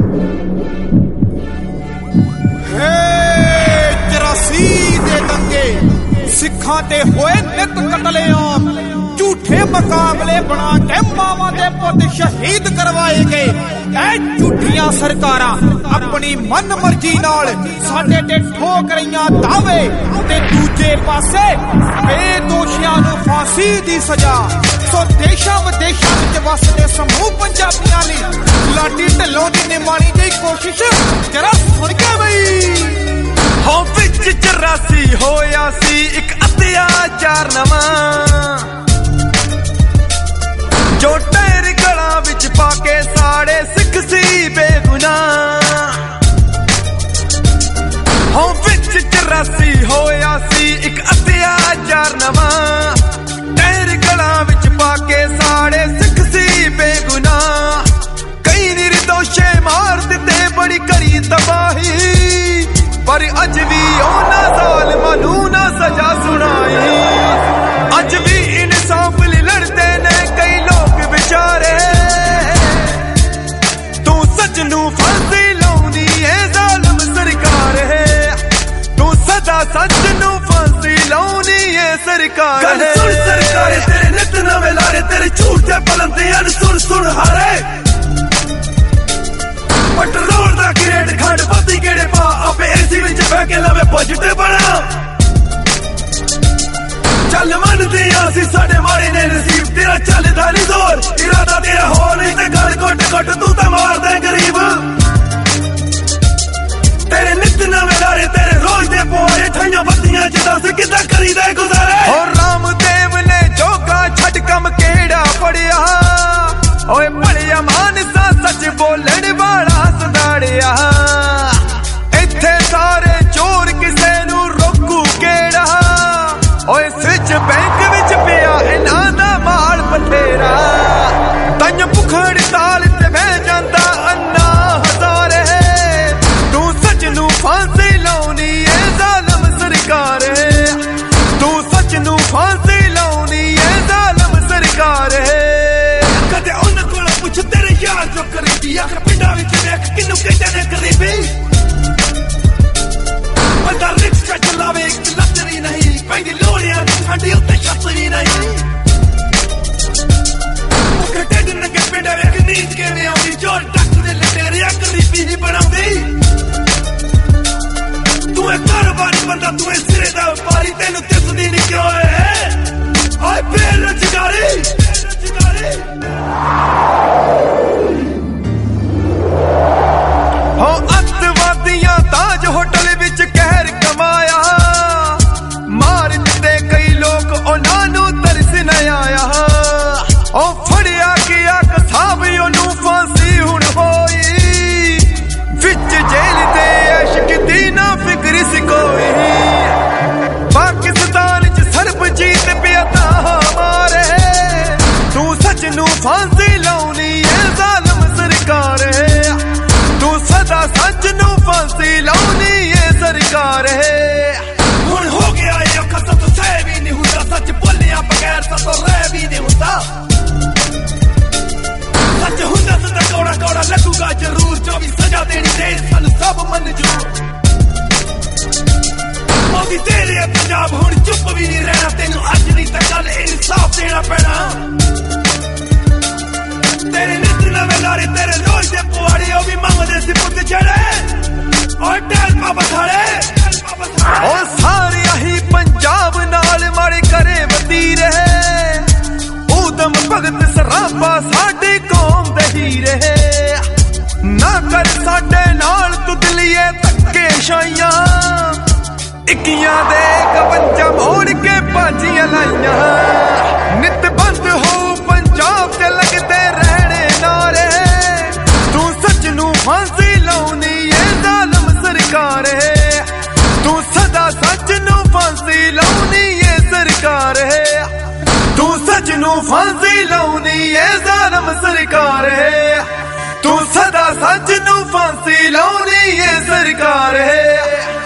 सिखां ते होए नित कतलेआम झूठे मुकाबले बना के मावां दे पुत शहीद करवाए गए। ऐ झूठियां सरकारां अपनी मन मर्जी नाल साडे ते ठोक रहीआं दावे ते दूजे पासे बेदोशियां नूं फांसी दी सजा। सो देशां विदेशां विच वसदे समूह पंजाबियां लई लाडी ढिल्लों दी निमाणी दी कोशिश जरा सुण के बई। हो विच 84 होया सी एक अत्याचार नवां जो टैर गलां विच पाके साड़े सिख सी बेगुनाह। हो विच 84 होया सी एक अत्याचार नवां टैर गलां विच पाके साड़े सिख सी बेगुनाह। कई निर्दोषे मार दिते बड़ी करी तबाही पर अज भी ओना ज़ालिमां नूं ना सजा सुनाई। अज भी इंसाफ लई लड़दे ने कई लोग बेचारे। तू सच नूं फांसी लाउंदी ऐ ज़ालिम सरकार है। तू सदा सच नूं फांसी लाउंदी ऐ सरकार है। गल सुन सरकार तेरे नित नवें लारे तेरे झूठ दे बुलंदियां सुन सुन हारे। पेट्रोल दा ग्रेड खंड बत्ती केड़े पा आपे एसी विच बह के लवे बजट बना। चल मनदे आसी साडे मारे ने नसीब तेरा चलदा नहीं जोर इरादा तेरा हो नहीं ते गल घुट घुट तू तां मार दे गरीब। तेरे नित नवें लारे तेरे रोज दे पोए ठइयां बत्तियां च दस किदां करीदा गुजारे। और रामदेव ने जोगा छड कम केड़ा पड़िया ओए पड़िया मानसा सच बोलण वाला सदाड़िया। इत्थे सारे चोर किसे नूं रोकू केड़ा ओए स्विच बैंक विच पिया इन्हां दा माल बथेरा। तंज भुख हड़ताल ते बह जांदा अन्ना हज़ारे। तू सच नूं फांसी लाउणी ऐ ज़ालिम सरकार। तू सच नूं फांसी लाउणी ऐ ज़ालिम सरकार। कदे उन्हां कोलों पुछ तेरे यार जो करीबी आखिर पिंडां विच वेख किन्नू कहंदे ने गरीबी। बंदा रिक्शा चलावे इक लग्जरी नहीं पैंदी लोड़ियां ठंडी उत्ते छतरी नहीं। मुखे ढिड नंगे पिंडां वेख नींद किवें आउंदी जोर टक दे लटेरिया गरीबी ही बनाउंदी। तू ऐ कारोबारी बंदा तू ऐ सिरे दा व्यापारी तेनू दिसदी नहीं क्यों है ओए बेरोजगारी। हो अतवादियां ताज होटल विच कहर कमाया मार दिते कई लोग उन्हां नूं तरस न आया। ओ फड़िया गया कसाब ओनूं फांसी हुण होई विच जेल दे इश्क दी ना फिक्र सी कोई। पाकिस्तान च सरबजीत पिया तां मारे। तू सच नूं फांसी लाउणी ऐ ज़ालिम सरकार। तू सदा सच नूं फांसी लाउणी ऐ सरकार। हुण हो गया ये कसम तो सह भी नहीं हुंदा सच बोलिया बगैर तो रह भी नहीं हुंदा। सच हुंदा तो कौड़ा कौड़ा लगूगा जरूर जो भी सजा देनी दे सानू सब मंजूर। मोदी तेरे पंजाब हुण चुप भी नहीं रहना तेनू अज नहीं तां कल इंसाफ देना पैना। तेरे नित नवें लारे तेरे रोज दे पुआड़े ओ भी मंगदे सी पुत जड़े और टैल पा बठाड़े। ओ सारे ही पंजाब नाल माड़े करे वतीरे ऊधम भगत सरापा साडी कौम दे हीरे। ना कर साडे नाल तुदलिए धक्के शाइयां इक्कियां दे 52 मोड़ के बाजियां लाइयां। नित बंद हो पंजाब ते लगदे रहने नारे। तू सच नूं फांसी लाउणी ऐ ज़ालिम सरकार। तू सदा सच नूं फांसी लाउणी ऐ सरकार। तू सच नूं फांसी लाउणी ऐ ज़ालिम सरकार। तू सदा सच नूं फांसी लाउणी ऐ सरकार।